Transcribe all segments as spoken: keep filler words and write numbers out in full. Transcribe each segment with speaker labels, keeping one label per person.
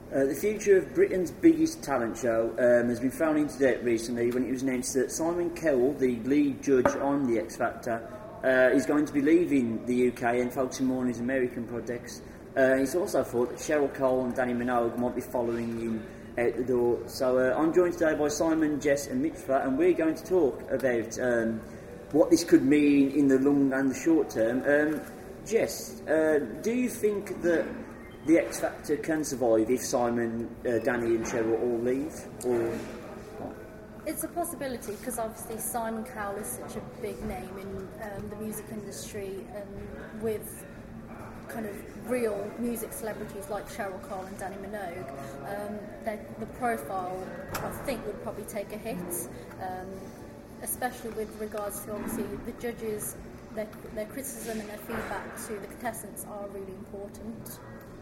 Speaker 1: Uh, the future of Britain's biggest talent show um, has been thrown into doubt recently when it was announced that Simon Cowell, the lead judge on The X Factor, uh, is going to be leaving the U K and focusing more on his American projects. Uh, it's also thought that Cheryl Cole and Danny Minogue might be following him out the door. So uh, I'm joined today by Simon, Jess and Mitchell, and we're going to talk about um, what this could mean in the long and the short term. Um, Jess, uh, do you think that The X Factor can survive if Simon, uh, Danny and Cheryl all leave? Or what?
Speaker 2: It's a possibility because obviously Simon Cowell is such a big name in um, the music industry, and with kind of real music celebrities like Cheryl Cole and Danny Minogue, um, the profile I think would probably take a hit, um, especially with regards to obviously the judges, their, their criticism and their feedback to the contestants are really important.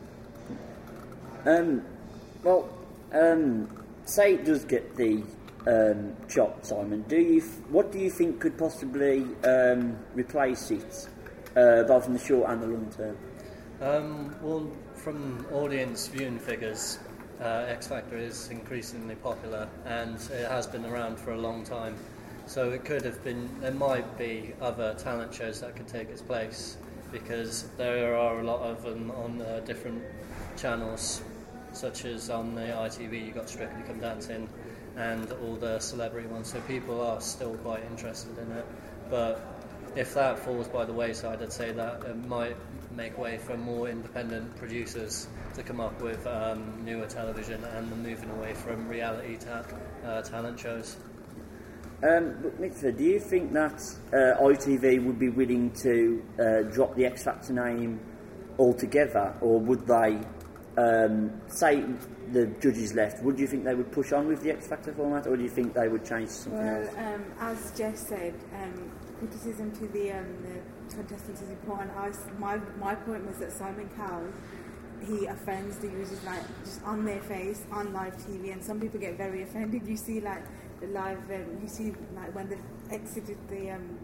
Speaker 1: Um, well, um, say it does get the um, shot, Simon. Do you? What do you think could possibly um, replace it, uh, both in the short and the long term?
Speaker 3: Um, well, from audience viewing figures, uh, X Factor is increasingly popular, and it has been around for a long time. So it could have been. There might be other talent shows that could take its place, because there are a lot of them on uh, different channels, such as on the I T V you got Strictly Come Dancing and all the celebrity ones, so people are still quite interested in it. But if that falls by the wayside, I'd say that it might make way for more independent producers to come up with um, newer television and moving away from reality ta- uh, talent shows.
Speaker 1: Um, but Mitchell, do you think that uh, I T V would be willing to uh, drop the X Factor name altogether, or would they, um, say the judges left, would you think they would push on with the X Factor format, or do you think they would change to something
Speaker 4: well,
Speaker 1: else?
Speaker 4: Um, as Jess said, um, criticism to the, um, the contestants is important. I, my, my point was that Simon Cowell, he offends the users like just on their face, on live T V, and some people get very offended. You see like the live, um, you see like when they exited the um,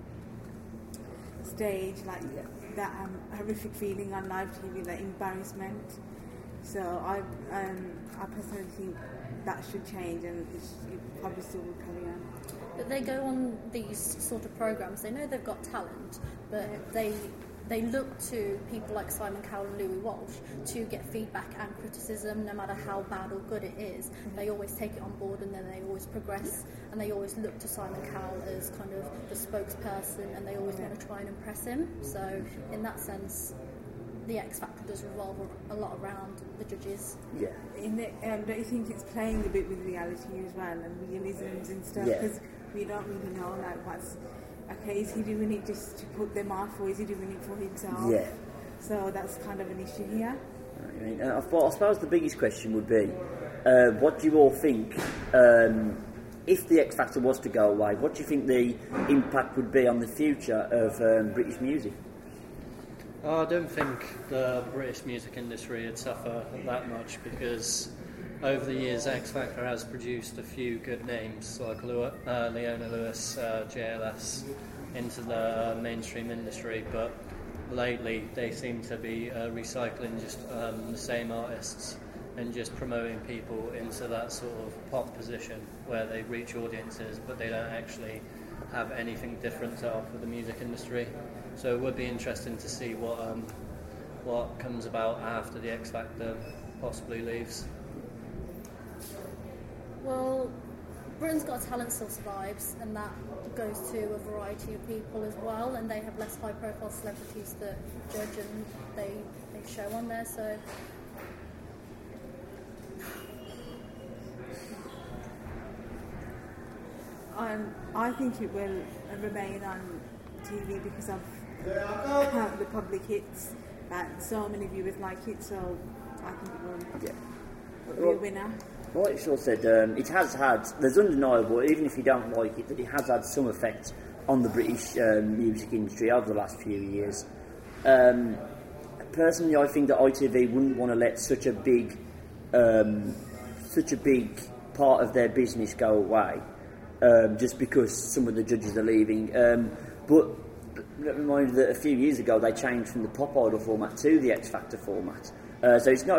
Speaker 4: stage, like that um, horrific feeling on live T V, that embarrassment. So I, um, I personally think that should change, and it, sh- it probably still will carry on.
Speaker 2: But they go on these sort of programs. They know they've got talent, but they they look to people like Simon Cowell and Louis Walsh to get feedback and criticism, no matter how bad or good it is. Mm-hmm. They always take it on board, and then they always progress, and they always look to Simon Cowell as kind of the spokesperson, and they always yeah. want to try and impress him. So in that sense, the X Factor does revolve a lot around the judges.
Speaker 1: Yeah.
Speaker 4: In the, um, don't you think it's playing a bit with reality as well, and realisms and stuff? Because yeah. we don't really know like what's okay. Is he doing it just to put them off, or is he doing it for himself?
Speaker 1: Yeah.
Speaker 4: So that's kind of an issue here.
Speaker 1: I, mean, uh, I suppose the biggest question would be, uh, what do you all think? Um, if the X Factor was to go away, what do you think the impact would be on the future of um, British music?
Speaker 3: Oh, I don't think the British music industry would suffer that much, because over the years X Factor has produced a few good names like Lew- uh, Leona Lewis, uh, J L S into the mainstream industry, but lately they seem to be uh, recycling just um, the same artists and just promoting people into that sort of pop position where they reach audiences but they don't actually have anything different to offer the music industry. So it would be interesting to see what um, what comes about after the X Factor possibly leaves.
Speaker 2: Well, Britain's Got Talent still survives, and that goes to a variety of people as well, and they have less high-profile celebrities that judge and they, they show on there, so...
Speaker 4: Um, I think it will remain on T V because of uh, the public hits, and so many viewers like it, so I think it will yeah. be
Speaker 1: well,
Speaker 4: a winner.
Speaker 1: Like Shaw said, um, it has had, there's undeniable, even if you don't like it, that it has had some effect on the British um, music industry over the last few years. Um, personally, I think that I T V wouldn't want to let such a big, um, such a big part of their business go away, um, just because some of the judges are leaving. Um, but let me remind you that a few years ago they changed from the Pop Idol format to the X Factor format. Uh, so it's not